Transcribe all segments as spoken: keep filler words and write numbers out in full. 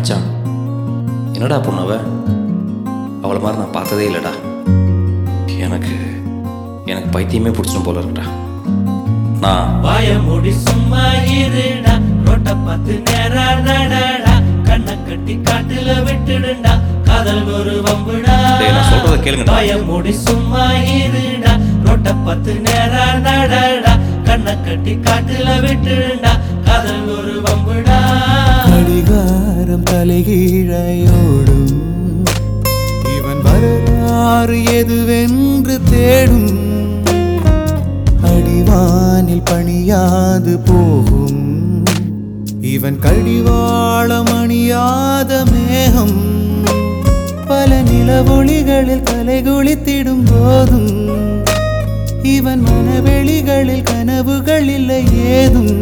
மச்சான், என்னடா பொண்ணவ? அவளை மாதிரி நான் பார்த்ததே இல்லைடா. எனக்கு எனக்கு பைத்தியமே பிடிச்சும் போல இருக்குடா. நான் வாய மூடி சும்மா இருடா, ரோட்ட பார்த்து நேரா நடடா, கண்ணை கட்டி காட்டுல விட்டுடுண்டா, காதல் ஒரு வம்புடா. நான் சொல்றத கேளுங்கடா. வாய மூடி சும்மா இருடா, ரோட்ட பார்த்து நேரா நடடா, கண்ணை கட்டி காட்டுல விட்டுடுண்டா, காதல் ஒரு வம்புடா. கடிகாரம் தலைகீழையோடும், இவன் வரலாறு எதுவென்று தேடும், அடிவானில் பணியாது போகும், இவன் கடிவாளம் அணியாத மேகம், பல நிலவொளிகளில் கலைகுளித்திடும் போதும், இவன் மனவெளிகளில் கனவுகள் இல்லை ஏதும்,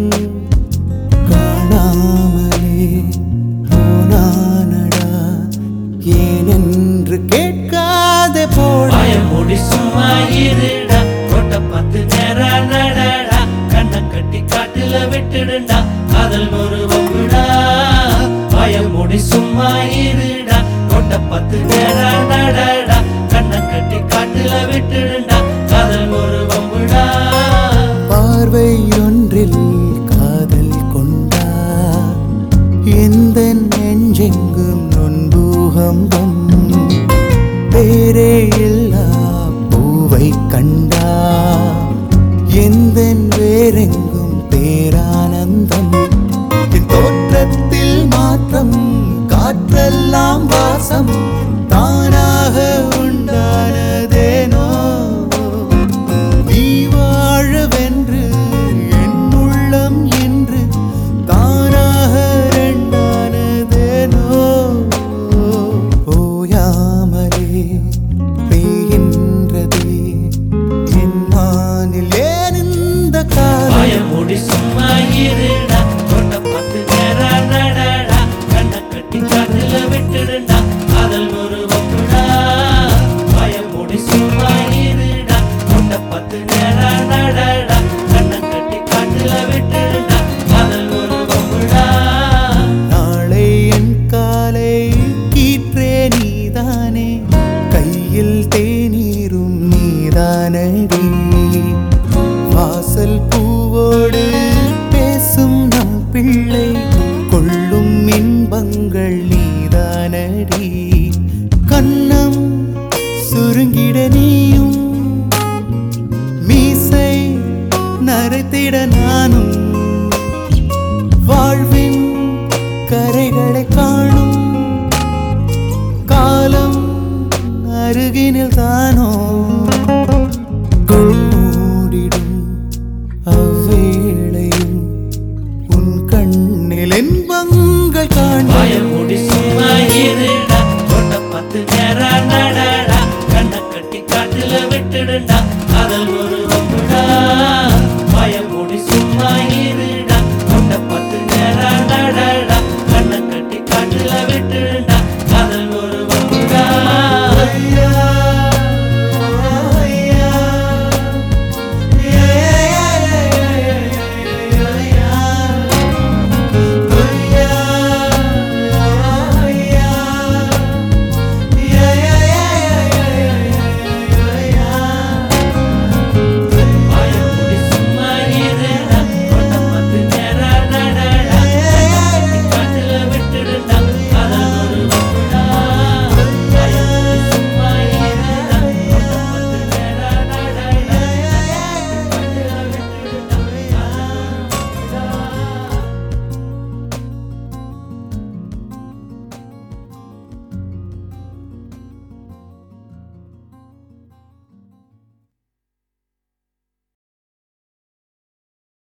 காணாமலே போனானடா ஏனென்று கேட்காதே போட. வாய மூடி சும்மா இருடா, ரோட்ட பார்த்து நேரா நடடா, கண்ணை கட்டி காட்டுல விட்டுடுண்டா, காதல் ஒரு வம்புடா. வாய மூடி சும்மா இருடா, ரோட்ட பார்த்து நேரா நடடா, கண்ணை கட்டி காட்டுல விட்டுடுண்டா, காதல் ஒரு வம்புடா. பார்வை ஒன்றில் காதல் கொண்டா, எந்த நெஞ்செங்கும் நொன்பூகம்பம், பேரே இல்லா பூவை கண்டா, எந்த வேறெங்கும் பேரானந்தம், என் தோற்றத்தில் மாற்றம், காற்றெல்லாம் வாசம், தானாக உண்டானதேனோ, நீ வாழவென்று என் உள்ளம் என்று தானாக ரெண்டானதேனோ, ஓயாமலே பெய்கின்றதே என் மானில் ஏன் இந்த காலம். வாய மூடி சும்மா இருடா, ரோட்ட பார்த்து நேரா நடடா, கண்ணை கட்டி காட்டுல விட்டுடுண்டா, காதல் ஒரு வம்புடா. வாய மூடி சும்மா இருடா, ரோட்ட பார்த்து நேரா நடடா, கண்ணை கட்டி காட்டுல விட்டுடுண்டா, காதல் ஒரு வம்புடா. நாளை என் காலை கீற்றே நீதானே, கையில் தேநீரும் நீதானடி, வாசல் பூவோடு பேசும் நம் பிள்ளை, கொள்ளும் இன்பங்கள் நீதானடி, கண்ணம் சுருங்கிட நீயும், மீசை நரைத்திட நானும், வாழ்வின் கரைகளை காணும் காலம் அருகினில் தானோ, மூடிடும் அவ்வேளையும் உன் கண்ணில் இன்பங்கள் காண. வாய மூடி சும்மா இருடா, ரோட்ட பார்த்து நேரா நடடா,